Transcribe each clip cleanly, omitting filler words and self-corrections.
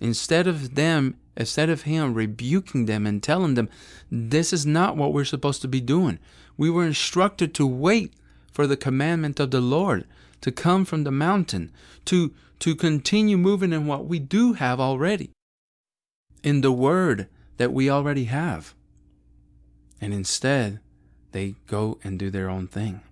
Instead of him rebuking them and telling them, this is not what we're supposed to be doing. We were instructed to wait for the commandment of the Lord to come from the mountain, to continue moving in what we do have already, in the word that we already have. And instead, they go and do their own thing.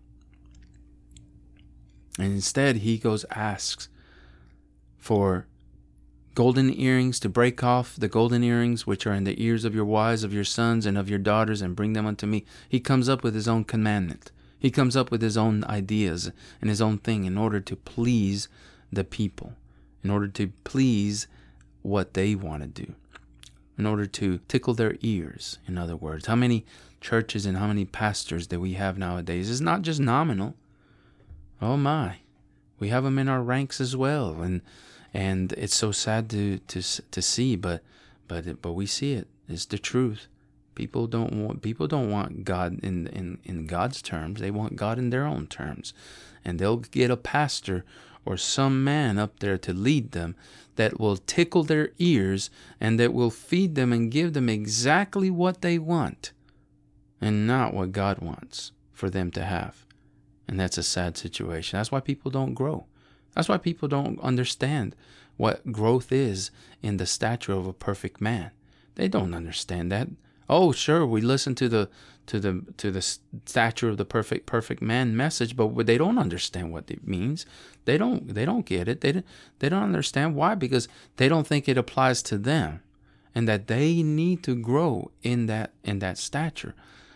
And instead, he asks for golden earrings, to break off the golden earrings which are in the ears of your wives, of your sons, and of your daughters, and bring them unto me. He comes up with his own commandment. He comes up with his own ideas and his own thing in order to please the people, in order to please what they want to do, in order to tickle their ears, in other words. How many churches and how many pastors that we have nowadays is not just nominal. Oh my, we have them in our ranks as well, and it's so sad to see, but we see it. It's the truth. People don't want God in God's terms. They want God in their own terms, and they'll get a pastor or some man up there to lead them that will tickle their ears and that will feed them and give them exactly what they want, and not what God wants for them to have. And that's a sad situation. That's why people don't grow. That's why people don't understand what growth is in the stature of a perfect man. They don't understand that. Oh, sure, we listen to the stature of the perfect man message, but they don't understand what it means. They don't get it. They don't understand why, because they don't think it applies to them, and that they need to grow in that stature.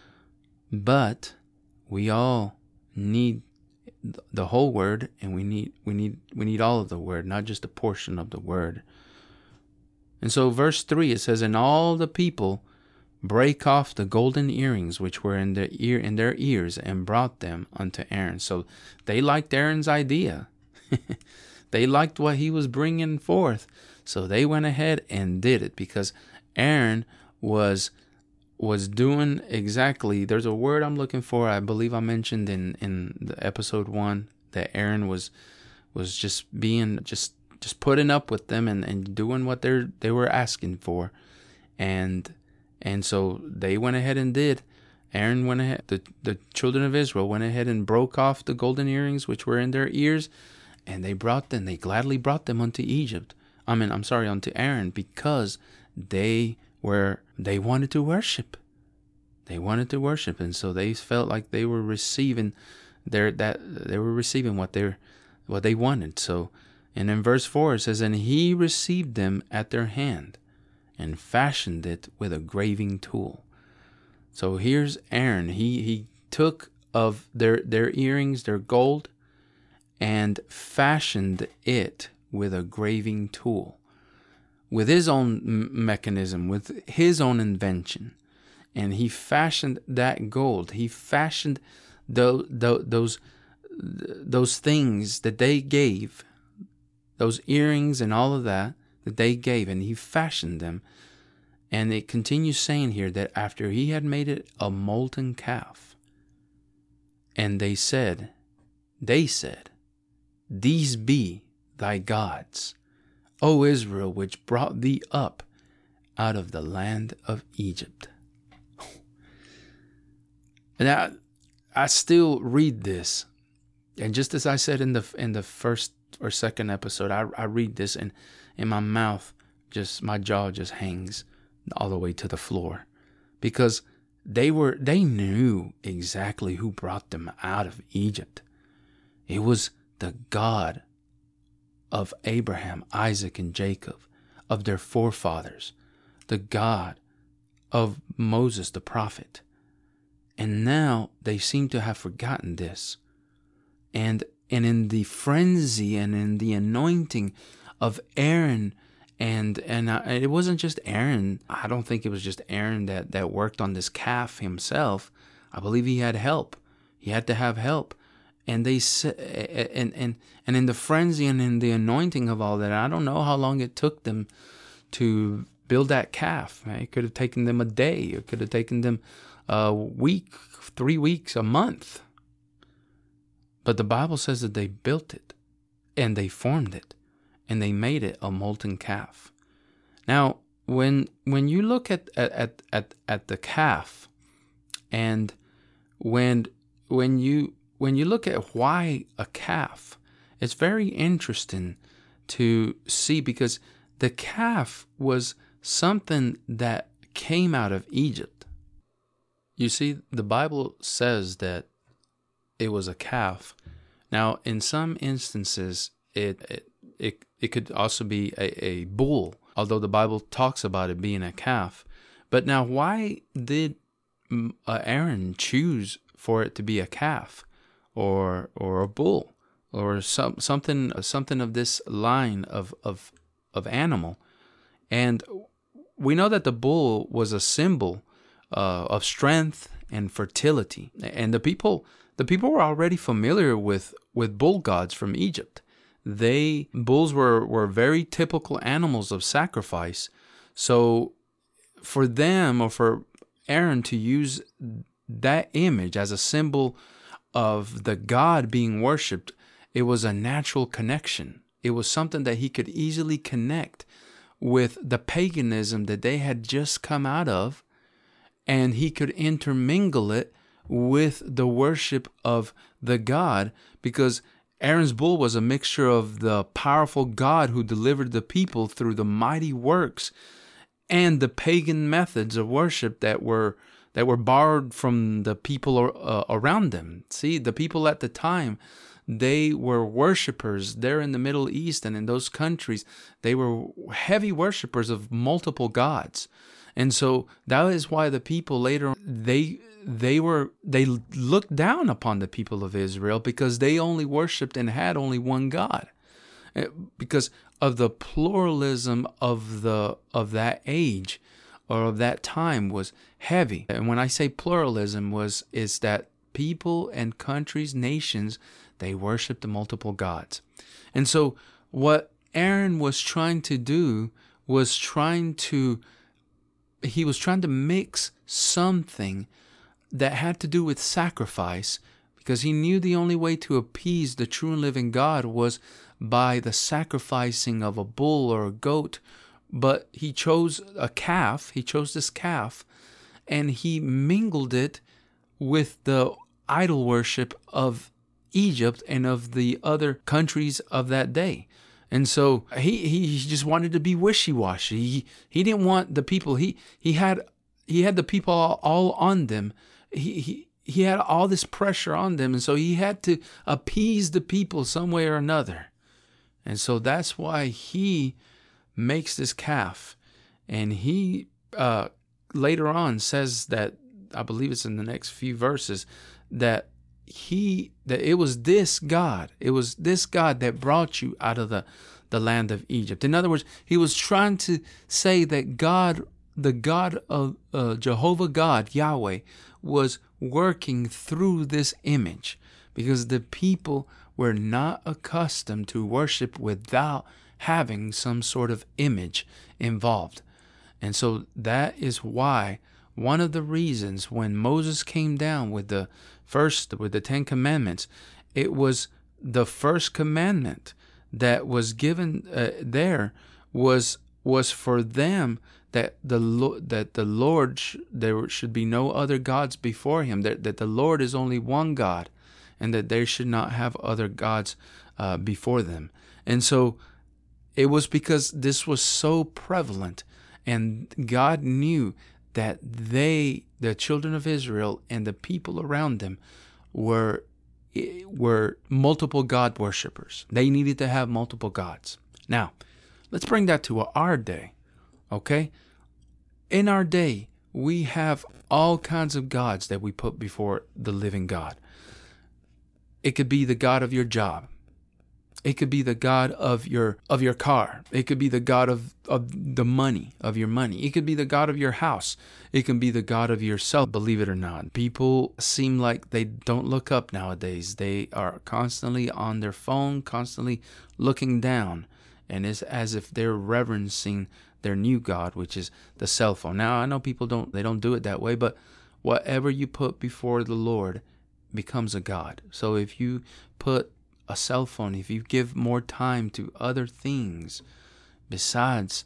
But we all need the whole word, and we need all of the word, not just a portion of the word. And so verse 3, it says, and all the people break off the golden earrings which were in their ears, and brought them unto Aaron. So they liked Aaron's idea. They liked what he was bringing forth. So they went ahead and did it, because Aaron was doing exactly, there's a word I'm looking for, I believe I mentioned in the episode 1, that Aaron was just putting up with them and doing what they were asking for. And so they went ahead and did. Aaron went ahead, the children of Israel went ahead and broke off the golden earrings which were in their ears, and they gladly brought them unto unto Aaron, because they wanted to worship. They wanted to worship, and so they felt like they were receiving what they wanted. So, and in verse 4 it says, and he received them at their hand, and fashioned it with a graving tool. So here's Aaron. He took of their earrings, their gold, and fashioned it with a graving tool, with his own mechanism, with his own invention. And he fashioned that gold. He fashioned those things that they gave, those earrings and all of that they gave, and he fashioned them. And it continues saying here that after he had made it a molten calf, and they said, these be thy gods, O Israel, which brought thee up out of the land of Egypt. And I still read this, and just as I said in the first or second episode, I read this, and in my mouth, my jaw just hangs all the way to the floor, because they knew exactly who brought them out of Egypt. It was the God of Abraham, Isaac, and Jacob, of their forefathers, the God of Moses the prophet. And now they seem to have forgotten this. And in the frenzy and in the anointing of Aaron, and it wasn't just Aaron. I don't think it was just Aaron that worked on this calf himself. I believe he had help. He had to have help. And they said, and in the frenzy and in the anointing of all that, I don't know how long it took them to build that calf. It could have taken them a day. It could have taken them a week, 3 weeks, a month. But the Bible says that they built it, and they formed it, and they made it a molten calf. Now, when you look at the calf, and when when you look at why a calf, it's very interesting to see, because the calf was something that came out of Egypt. You see, the Bible says that it was a calf. Now, in some instances, it could also be a bull, although the Bible talks about it being a calf. But now, why did Aaron choose for it to be a calf, or a bull, or something of this line of animal? And we know that the bull was a symbol of strength and fertility, and the people were already familiar with bull gods from Egypt. Bulls were very typical animals of sacrifice. So for them, or for Aaron to use that image as a symbol of the god being worshipped, it was a natural connection. It was something that he could easily connect with the paganism that they had just come out of, and he could intermingle it with the worship of the god, because Aaron's bull was a mixture of the powerful God who delivered the people through the mighty works and the pagan methods of worship that were borrowed from the people around them. See, the people at the time, they were worshipers there in the Middle East, and in those countries, they were heavy worshipers of multiple gods. And so that is why the people later, they looked down upon the people of Israel, because they only worshipped and had only one God, because of the pluralism of that age, or of that time, was heavy. And when I say pluralism, is that people and countries, nations, they worshipped multiple gods. And so what Aaron was trying to do was he was trying to mix something that had to do with sacrifice, because he knew the only way to appease the true and living God was by the sacrificing of a bull or a goat. But he chose a calf. He chose this calf, and he mingled it with the idol worship of Egypt and of the other countries of that day. And so he just wanted to be wishy-washy. He didn't want the people. He had the people all on them. He had all this pressure on them, and so he had to appease the people some way or another. And so that's why he makes this calf. And he later on says that, I believe it's in the next few verses, that it was this God that brought you out of the land of Egypt. In other words, he was trying to say that God, the God of Jehovah God, Yahweh, was working through this image, because the people were not accustomed to worship without having some sort of image involved. And so that is why, one of the reasons when Moses came down with the 10 commandments, it was the first commandment that was given there was for them, that the Lord there should be no other gods before him, that the Lord is only one God, and that they should not have other gods before them. And so it was because this was so prevalent, and God knew that the children of Israel and the people around them were multiple God worshipers. They needed to have multiple gods. Now, let's bring that to our day, okay? In our day, we have all kinds of gods that we put before the living God. It could be the God of your job. It could be the God of your car. It could be the God of the money, of your money. It could be the God of your house. It can be the God of yourself, believe it or not. People seem like they don't look up nowadays. They are constantly on their phone, constantly looking down. And it's as if they're reverencing their new God, which is the cell phone. Now, I know people don't do it that way, but whatever you put before the Lord becomes a God. So if you put a cell phone, if you give more time to other things besides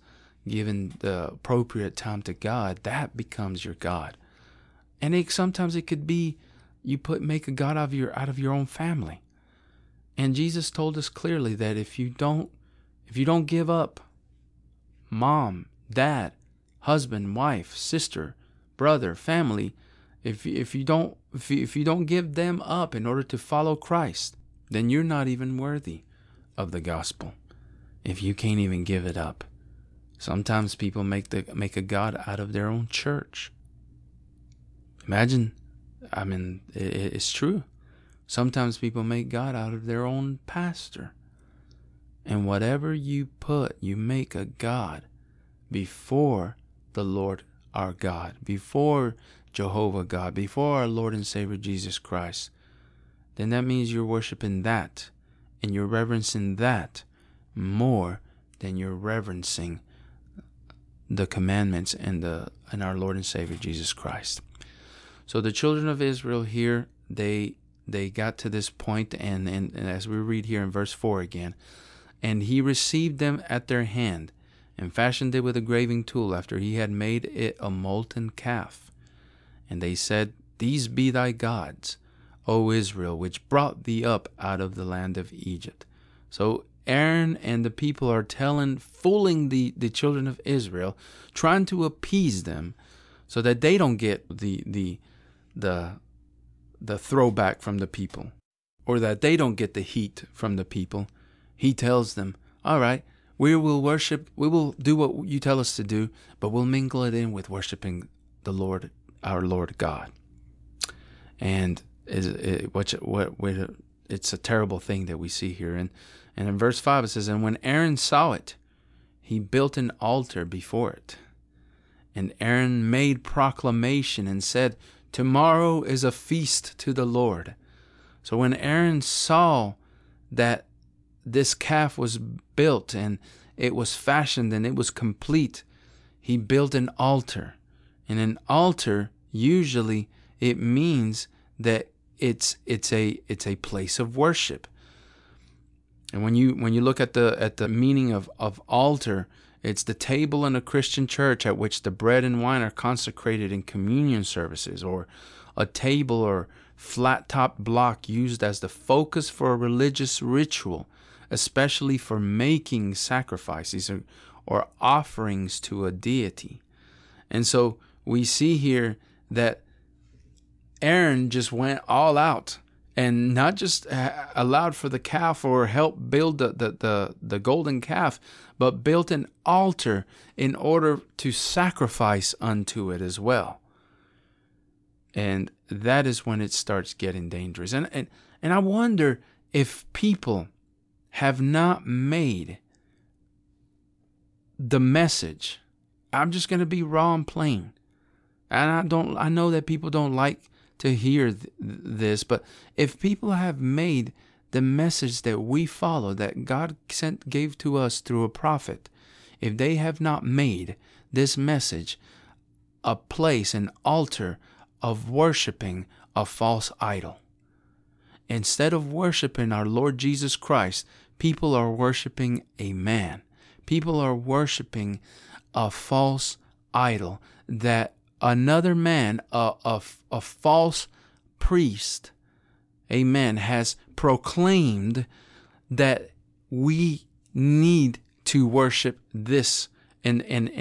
given the appropriate time to God, that becomes your God. And sometimes it could be you make a God out of your own family. And Jesus told us clearly that if you don't give up mom, dad, husband, wife, sister, brother, family, if you don't give them up in order to follow Christ, then you're not even worthy of the gospel. If you can't even give it up. Sometimes people make a God out of their own church. Imagine, it's true. Sometimes people make God out of their own pastor. And whatever you make a God before the Lord our God, before Jehovah God, before our Lord and Savior Jesus Christ, then that means you're worshiping that, and you're reverencing that more than you're reverencing the commandments and our Lord and Savior Jesus Christ. So the children of Israel here, they got to this point, and as we read here in verse 4 again, and he received them at their hand, and fashioned it with a graving tool, after he had made it a molten calf. And they said, These be thy gods, O Israel, which brought thee up out of the land of Egypt. So Aaron and the people are fooling the children of Israel, trying to appease them so that they don't get the throwback from the people, or that they don't get the heat from the people. He tells them, all right, we will do what you tell us to do, but we'll mingle it in with worshiping the Lord, our Lord God. And it's a terrible thing that we see here. And in verse 5 it says, And when Aaron saw it, he built an altar before it. And Aaron made proclamation and said, Tomorrow is a feast to the Lord. So when Aaron saw that this calf was built and it was fashioned and it was complete, he built an altar. And an altar, usually it means that it's a place of worship. And when you look at the meaning of altar, it's the table in a Christian church at which the bread and wine are consecrated in communion services, or a table or flat-top block used as the focus for a religious ritual, especially for making sacrifices or offerings to a deity. And so we see here that Aaron just went all out and not just allowed for the calf or helped build the golden calf, but built an altar in order to sacrifice unto it as well. And that is when it starts getting dangerous. And I wonder if people have not made the message. I'm just going to be raw and plain. And I know that people don't like to hear this, but if people have made the message that we follow, that God gave to us through a prophet, if they have not made this message a place, an altar of worshiping a false idol, instead of worshiping our Lord Jesus Christ, people are worshiping a man. People are worshiping a false idol that another man, a false priest, amen, has proclaimed that we need to worship this and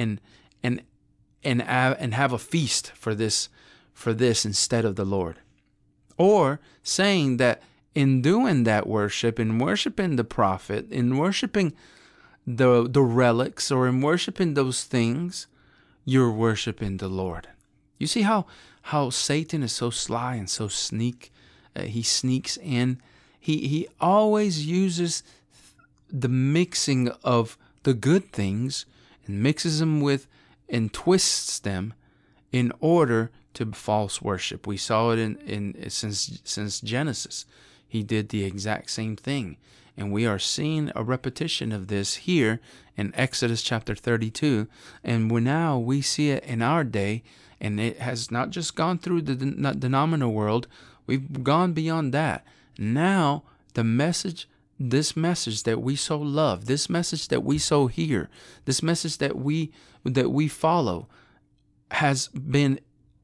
have a feast for this instead of the Lord. Or saying that in doing that worship, in worshiping the prophet, in worshiping the relics, or in worshiping those things, you're worshiping the Lord. You see how Satan is so sly and so he sneaks in. He always uses the mixing of the good things and mixes them with and twists them in order to false worship. We saw it since Genesis. He did the exact same thing. And we are seeing a repetition of this here in Exodus chapter 32. And now we see it in our day. And it has not just gone through the nominal world. We've gone beyond that. Now, the message this message that we so love, this message that we so hear, this message that we follow has been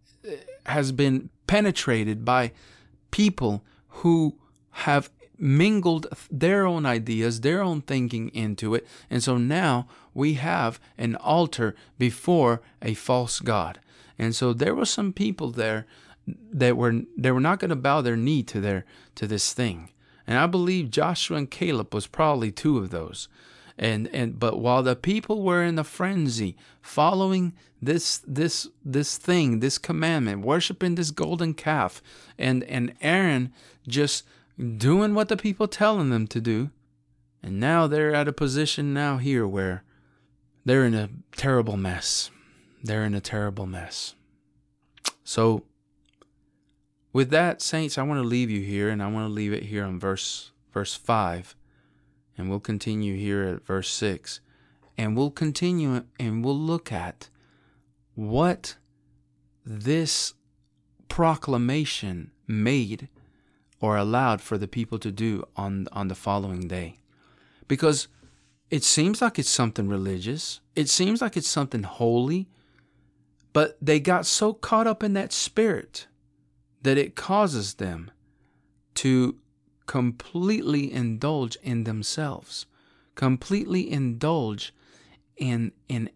penetrated by people who have mingled their own ideas, their own thinking into it. And so now we have an altar before a false god. And so there were some people there that were not going to bow their knee to this thing. And I believe Joshua and Caleb was probably two of those. But while the people were in a frenzy, following this thing, this commandment, worshiping this golden calf, and Aaron just doing what the people telling them to do, and now they're at a position now here where they're in a terrible mess. They're in a terrible mess. So, with that, saints, I want to leave you here, and I want to leave it here on verse 5. And we'll continue here at verse 6. And we'll continue and we'll look at what this proclamation made or allowed for the people to do on the following day. Because it seems like it's something religious. It seems like it's something holy. But they got so caught up in that spirit that it causes them to completely indulge in themselves, completely indulge in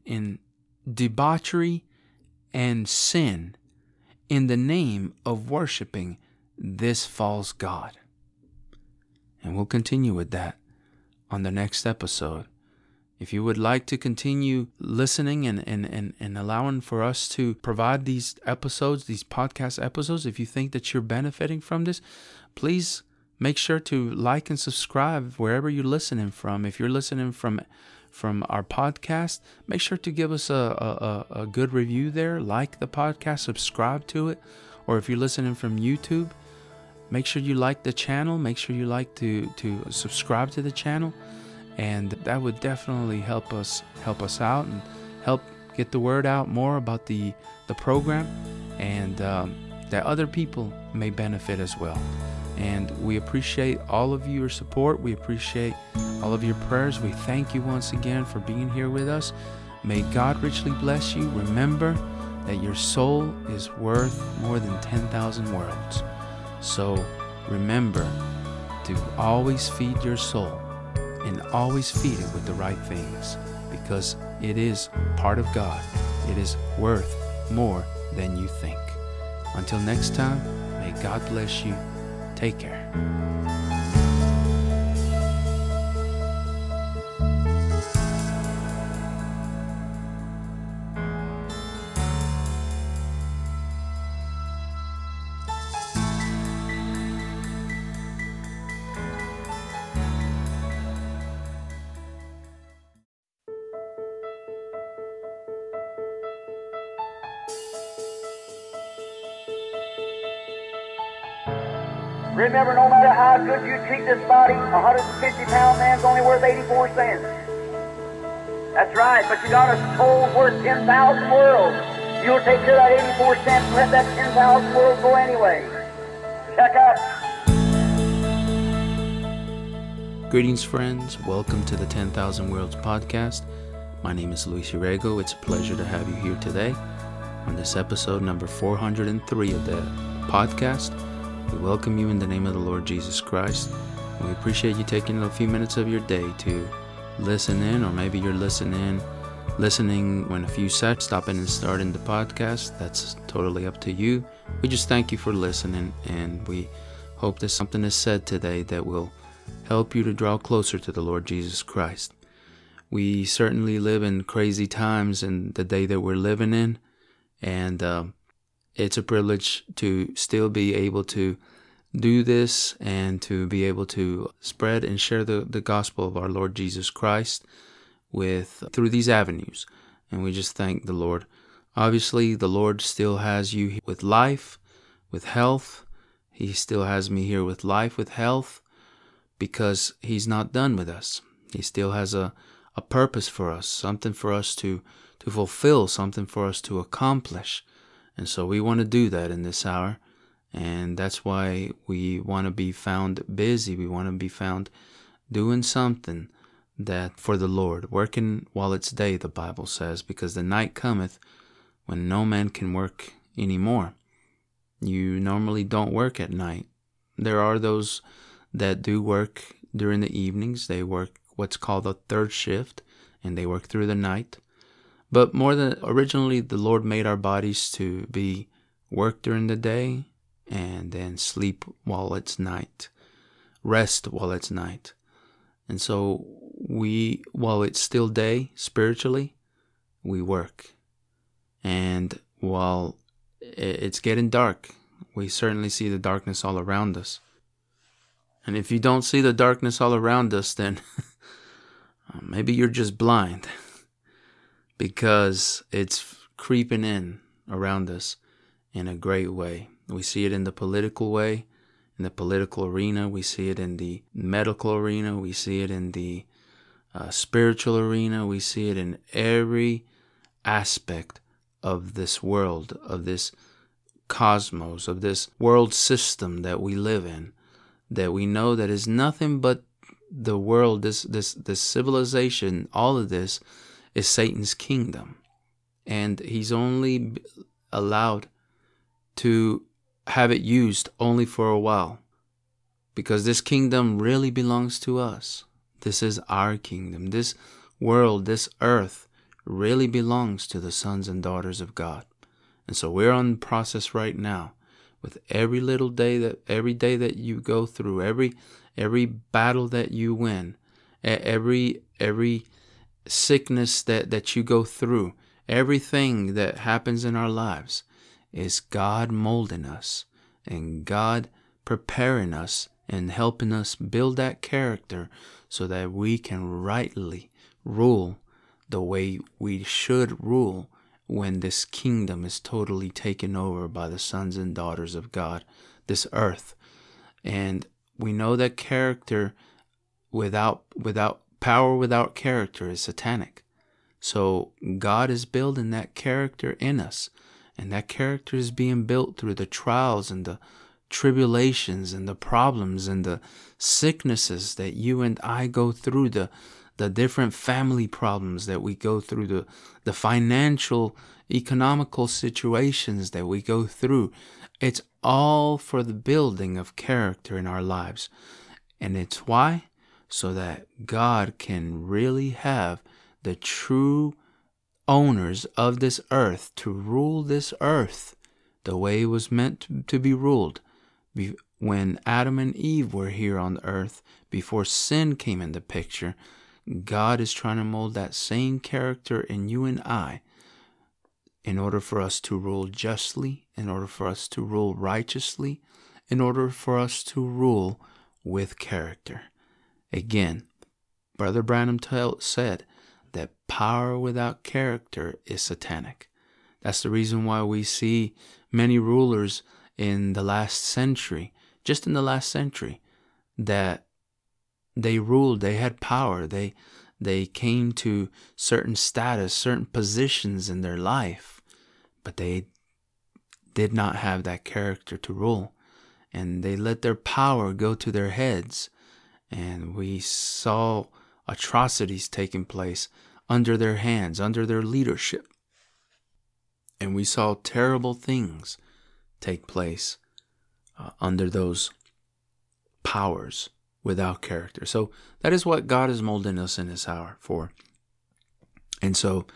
debauchery and sin in the name of worshiping this false god. And we'll continue with that on the next episode. If you would like to continue listening and allowing for us to provide these episodes, these podcast episodes, if you think that you're benefiting from this, please make sure to like and subscribe wherever you're listening from. If you're listening from our podcast, make sure to give us a good review there. Like the podcast, subscribe to it. Or if you're listening from YouTube, make sure you like the channel. Make sure you like to subscribe to the channel. And that would definitely help us out and help get the word out more about the program, and that other people may benefit as well. And we appreciate all of your support. We appreciate all of your prayers. We thank you once again for being here with us. May God richly bless you. Remember that your soul is worth more than 10,000 worlds. So remember to always feed your soul, and always feed it with the right things, because it is part of God. It is worth more than you think. Until next time, may God bless you. Take care. Remember, no matter how good you treat this body, a 150-pound man's only worth 84 cents. That's right, but you got a soul worth 10,000 worlds. You'll take care of that 84 cents and let that 10,000 worlds go anyway. Check out. Greetings, friends. Welcome to the 10,000 Worlds podcast. My name is Luis Urego. It's a pleasure to have you here today on this episode number 403 of the podcast. We welcome you in the name of the Lord Jesus Christ. We appreciate you taking a few minutes of your day to listen in, or maybe you're listening when a few seconds, stopping and starting the podcast. That's totally up to you. We just thank you for listening, and we hope that something is said today that will help you to draw closer to the Lord Jesus Christ. We certainly live in crazy times in the day that we're living in, and it's a privilege to still be able to do this and to be able to spread and share the gospel of our Lord Jesus Christ through these avenues. And we just thank the Lord. Obviously, the Lord still has you with life, with health. He still has me here with life, with health, because He's not done with us. He still has a purpose for us, something for us to fulfill, something for us to accomplish. And so we want to do that in this hour, and that's why we want to be found busy. We want to be found doing something that for the Lord, working while it's day, the Bible says, because the night cometh when no man can work anymore. You normally don't work at night. There are those that do work during the evenings. They work what's called a third shift, and they work through the night. But more than originally, the Lord made our bodies to be work during the day and then sleep while it's night, rest while it's night. And so while it's still day spiritually, we work. And while it's getting dark, we certainly see the darkness all around us. And if you don't see the darkness all around us, then maybe you're just blind, because it's creeping in around us in a great way. We see it in the political way, in the political arena. We see it in the medical arena. We see it in the spiritual arena. We see it in every aspect of this world, of this cosmos, of this world system that we live in, that we know that is nothing but the world, this civilization. All of this is Satan's kingdom, and he's only allowed to have it used only for a while, because this kingdom really belongs to us. This is our kingdom. This world, this earth, really belongs to the sons and daughters of God. And so we're on the process right now with every day that you go through, every battle that you win, every sickness that you go through, everything that happens in our lives is God molding us and God preparing us and helping us build that character so that we can rightly rule the way we should rule when this kingdom is totally taken over by the sons and daughters of God, this earth. And we know that character without power, without character, is satanic. So God is building that character in us, and that character is being built through the trials and the tribulations and the problems and the sicknesses that you and I go through, the different family problems that we go through, the financial, economical situations that we go through. It's all for the building of character in our lives. And it's why? So that God can really have the true owners of this earth to rule this earth the way it was meant to be ruled. When Adam and Eve were here on earth, before sin came in the picture, God is trying to mold that same character in you and I in order for us to rule justly, in order for us to rule righteously, in order for us to rule with character. Again, Brother Branham said that power without character is satanic. That's the reason why we see many rulers in the last century, just in the last century, that they ruled, they had power, they came to certain status, certain positions in their life, but they did not have that character to rule. And they let their power go to their heads. And we saw atrocities taking place under their hands, under their leadership. And we saw terrible things take place under those powers without character. So that is what God is molding us in this hour for. And so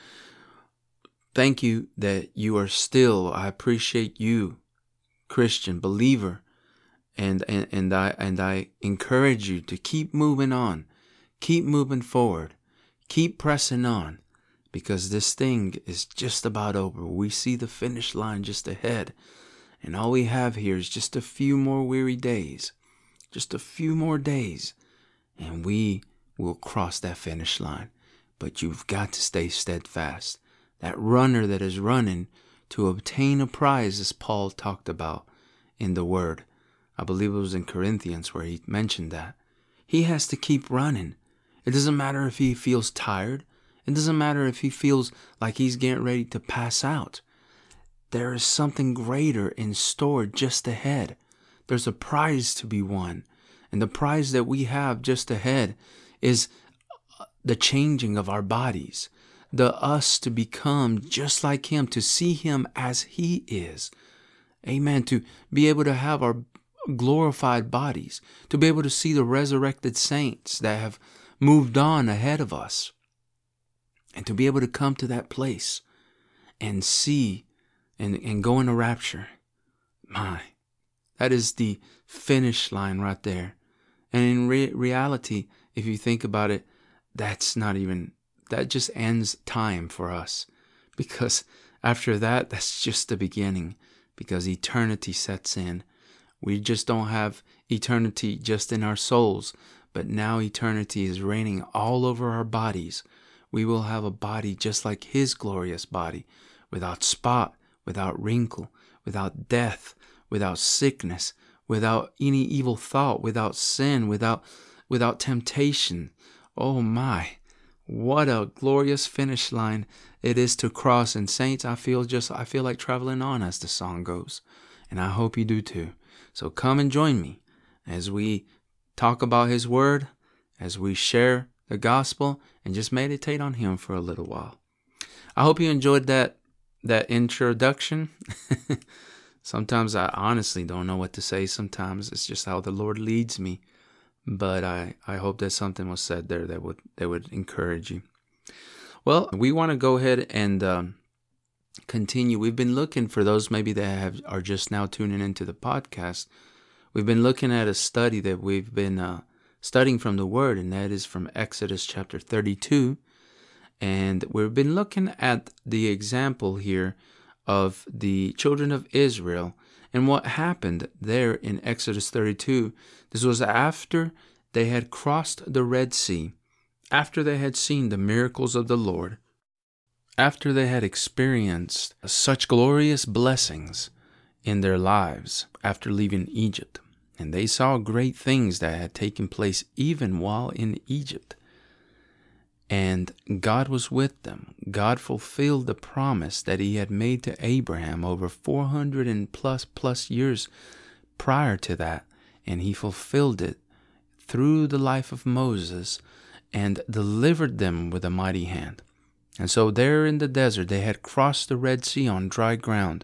thank you that you are still, I appreciate you, Christian, believer, and I encourage you to keep moving on, keep moving forward, keep pressing on, because this thing is just about over. We see the finish line just ahead, and all we have here is just a few more weary days, just a few more days, and we will cross that finish line. But you've got to stay steadfast. That runner that is running to obtain a prize, as Paul talked about in the Word. I believe it was in Corinthians where he mentioned that. He has to keep running. It doesn't matter if he feels tired. It doesn't matter if he feels like he's getting ready to pass out. There is something greater in store just ahead. There's a prize to be won. And the prize that we have just ahead is the changing of our bodies, the us to become just like him, to see him as he is. Amen. To be able to have our glorified bodies, to be able to see the resurrected saints that have moved on ahead of us, and to be able to come to that place and see and go into rapture. My, that is the finish line right there. And in reality, if you think about it, that just ends time for us. Because after that, that's just the beginning. Because eternity sets in. We just don't have eternity just in our souls, but now eternity is reigning all over our bodies. We will have a body just like his glorious body, without spot, without wrinkle, without death, without sickness, without any evil thought, without sin, without temptation. Oh my, what a glorious finish line it is to cross. And saints, I feel like traveling on, as the song goes. And I hope you do too. So come and join me as we talk about his word, as we share the gospel, and just meditate on him for a little while. I hope you enjoyed that introduction. Sometimes I honestly don't know what to say. Sometimes it's just how the Lord leads me. But I hope that something was said there that would encourage you. Well, we want to go ahead and continue. We've been looking, for those maybe that are just now tuning into the podcast, we've been looking at a study that we've been studying from the Word, and that is from Exodus chapter 32. And we've been looking at the example here of the children of Israel and what happened there in Exodus 32. This was after they had crossed the Red Sea, after they had seen the miracles of the Lord, after they had experienced such glorious blessings in their lives after leaving Egypt. And they saw great things that had taken place even while in Egypt. And God was with them. God fulfilled the promise that he had made to Abraham over 400 and plus years prior to that. And he fulfilled it through the life of Moses and delivered them with a mighty hand. And so there in the desert, they had crossed the Red Sea on dry ground.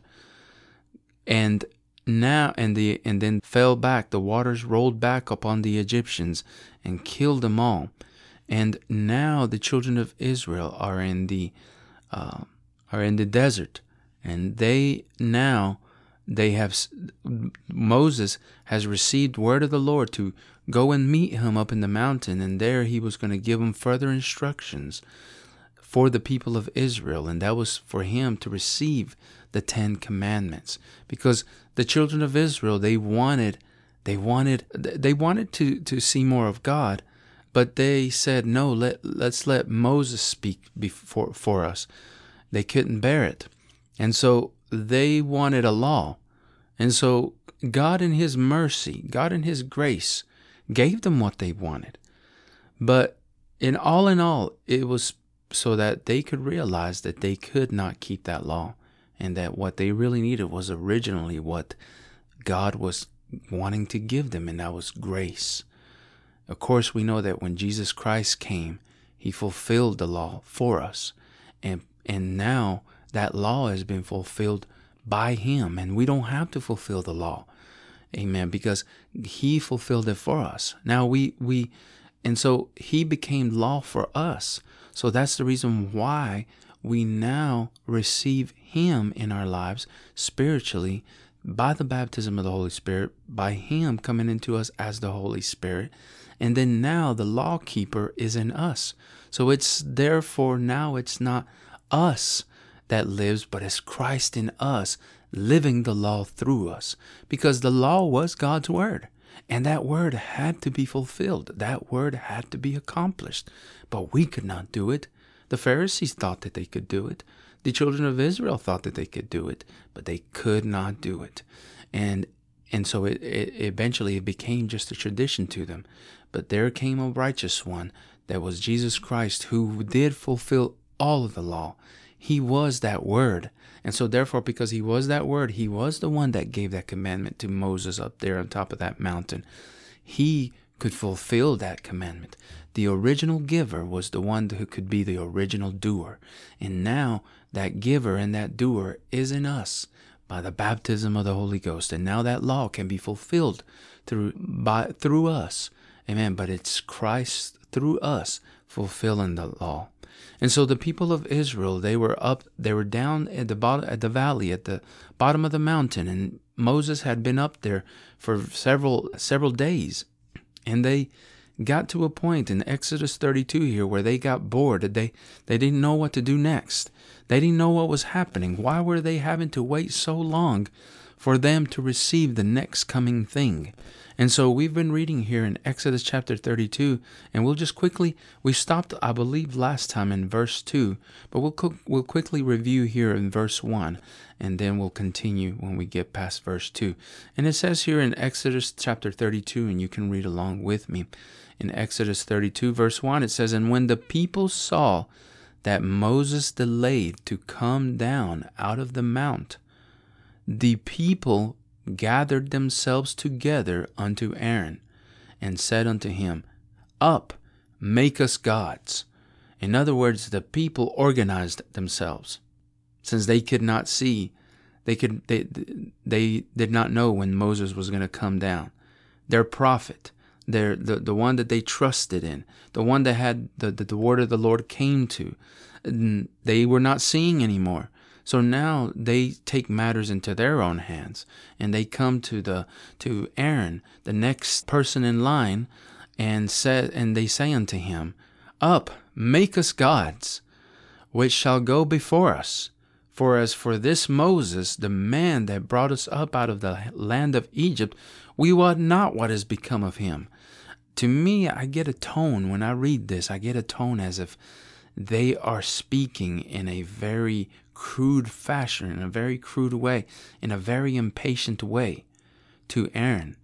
And then fell back. The waters rolled back upon the Egyptians and killed them all. And now the children of Israel are in the desert, and Moses has received word of the Lord to go and meet him up in the mountain, and there he was going to give him further instructions for the people of Israel, and that was for him to receive the 10 Commandments, because the children of Israel they wanted to see more of God. But they said, no, let's let Moses speak for us. They couldn't bear it. And so they wanted a law. And so God in his mercy, God in his grace, gave them what they wanted. But in all, it was so that they could realize that they could not keep that law. And that what they really needed was originally what God was wanting to give them, and that was grace. Of course, we know that when Jesus Christ came, he fulfilled the law for us. And now that law has been fulfilled by him, and we don't have to fulfill the law. Amen. Because he fulfilled it for us. Now and so he became law for us. So that's the reason why we now receive him in our lives spiritually by the baptism of the Holy Spirit, by him coming into us as the Holy Spirit. And then now the law keeper is in us. So it's therefore now it's not us that lives, but it's Christ in us living the law through us. Because the law was God's word. And that word had to be fulfilled. That word had to be accomplished. But we could not do it. The Pharisees thought that they could do it. The children of Israel thought that they could do it. But they could not do it. And so it eventually became just a tradition to them. But there came a righteous one, that was Jesus Christ, who did fulfill all of the law. He was that word. And so therefore, because he was that word, he was the one that gave that commandment to Moses up there on top of that mountain. He could fulfill that commandment. The original giver was the one who could be the original doer. And now that giver and that doer is in us by the baptism of the Holy Ghost. And now that law can be fulfilled through us. Amen. But it's Christ through us fulfilling the law. And so the people of Israel, they were down at the valley, at the bottom of the mountain, and Moses had been up there for several days. And they got to a point in Exodus 32 here where they got bored. They didn't know what to do next. They didn't know what was happening. Why were they having to wait so long for them to receive the next coming thing? And so we've been reading here in Exodus chapter 32, and we stopped, I believe, last time in verse 2, but we'll quickly review here in verse 1, and then we'll continue when we get past verse 2. And it says here in Exodus chapter 32, and you can read along with me. In Exodus 32, verse 1, it says, "And when the people saw that Moses delayed to come down out of the mount, the people gathered themselves together unto Aaron, and said unto him, Up, make us gods." In other words, the people organized themselves. Since they could not see, they did not know when Moses was going to come down. Their prophet, the one that they trusted in, the one that had the word of the Lord came to, they were not seeing anymore. So now they take matters into their own hands, and they come to Aaron, the next person in line, and they say unto him, Up, make us gods, which shall go before us. For as for this Moses, the man that brought us up out of the land of Egypt, we wot not what has become of him. To me, I get a tone when I read this. I get a tone as if they are speaking in a very crude fashion, in a very crude way, in a very impatient way to Aaron.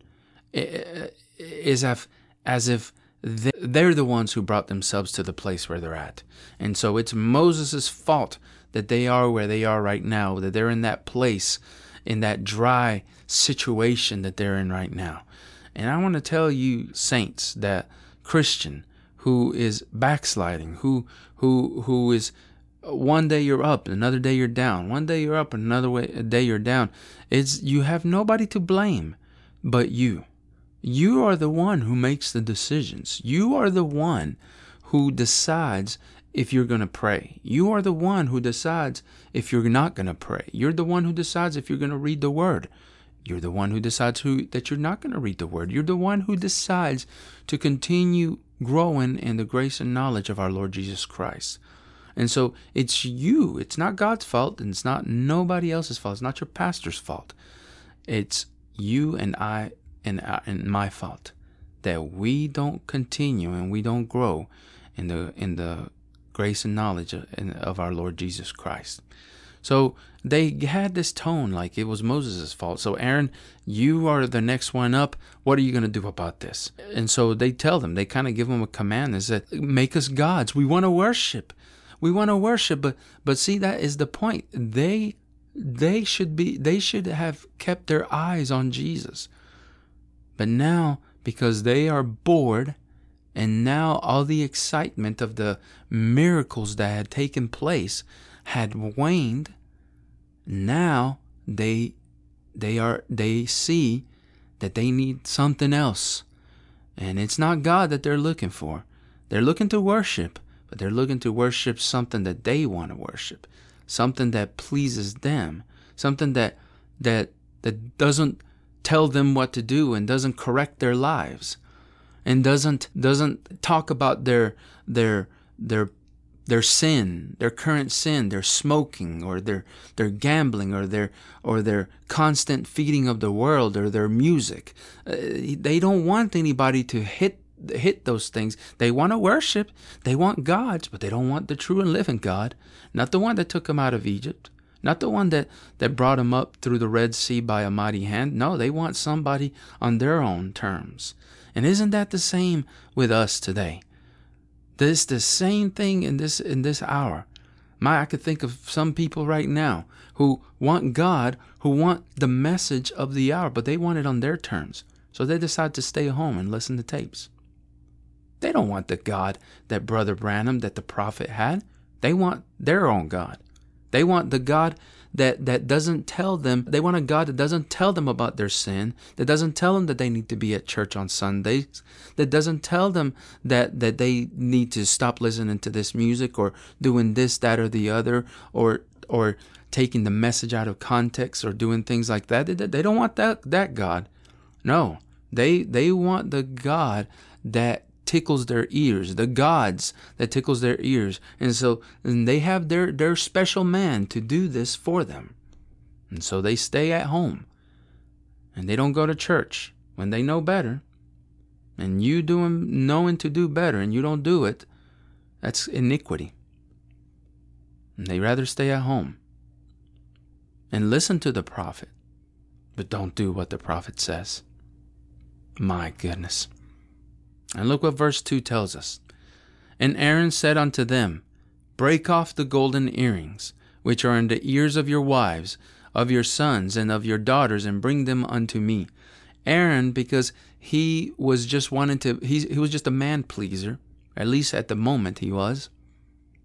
As if they're the ones who brought themselves to the place where they're at. And so it's Moses' fault that they are where they are right now, that they're in that place, in that dry situation that they're in right now. And I want to tell you, saints, that Christian who is backsliding, who is one day you're up, another day you're down. One day you're up, another day you're down. You have nobody to blame but you. You are the one who makes the decisions. You are the one who decides if you're going to pray. You are the one who decides if you're not going to pray. You're the one who decides if you're going to read the Word. You're the one who decides that you're not going to read the Word. You're the one who decides to continue growing in the grace and knowledge of our Lord Jesus Christ. And so it's you. It's not God's fault, and it's not nobody else's fault. It's not your pastor's fault. It's you and I and my fault that we don't continue and we don't grow in the grace and knowledge of our Lord Jesus Christ. So they had this tone like it was Moses' fault. So Aaron, you are the next one up. What are you going to do about this? And so they tell them, they kind of give them a command. They said, make us gods. We want to worship. We want to worship. But see, that is the point. They should have kept their eyes on Jesus. But now, because they are bored, and now all the excitement of the miracles that had taken place had waned, now they see that they need something else. And it's not God that they're looking for. They're looking to worship, but they're looking to worship something that they want to worship, something that pleases them, something that doesn't tell them what to do and doesn't correct their lives, and doesn't talk about their sin, their current sin, their smoking or their gambling or their constant feeding of the world or their music. They don't want anybody to hit those things. They want to worship. They want gods, but they don't want the true and living God, not the one that took them out of Egypt, not the one that brought them up through the Red Sea by a mighty hand. No, they want somebody on their own terms. And isn't that the same with us today? This the same thing in this hour. I could think of some people right now who want God, who want the message of the hour, but they want it on their terms. So they decide to stay home and listen to tapes. They don't want the God that Brother Branham, that the prophet had. They want their own God. They want the God that doesn't tell them. They want a God that doesn't tell them about their sin, that doesn't tell them that they need to be at church on Sundays, that doesn't tell them that they need to stop listening to this music or doing this, that, or the other, or taking the message out of context or doing things like that. They don't want that God. No, they want the God that tickles their ears, the gods that tickles their ears. And they have their special man to do this for them. And so they stay at home and they don't go to church when they know better. And you knowing to do better and you don't do it, that's iniquity. And they rather stay at home and listen to the prophet, but don't do what the prophet says. My goodness. And look what verse 2 tells us. And Aaron said unto them, Break off the golden earrings, which are in the ears of your wives, of your sons, and of your daughters, and bring them unto me. Aaron, because he was just he was just a man pleaser, at least at the moment he was.